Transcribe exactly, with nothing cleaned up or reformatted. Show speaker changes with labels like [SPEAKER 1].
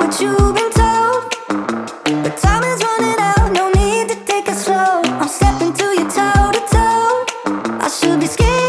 [SPEAKER 1] what you've been told. But time is running out, no need to take it slow. I'm stepping to you toe to toe. I should be scared